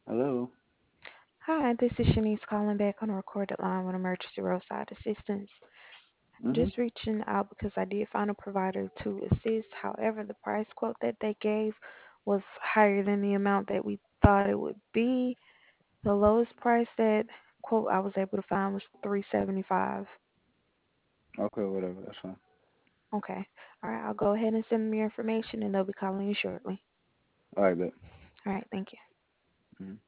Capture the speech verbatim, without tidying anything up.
Hello. Hi, this is Shanice calling back on a recorded line with emergency roadside assistance. Mhm. Just reaching out because I did find a provider to assist. However, the price quote that they gave was higher than the amount that we thought it would be. The lowest price that quote I was able to find was three seventy-five. Okay, whatever. That's fine. Okay. All right, I'll go ahead and send them your information and they'll be calling you shortly. All right, bet. All right, thank you. Mhm.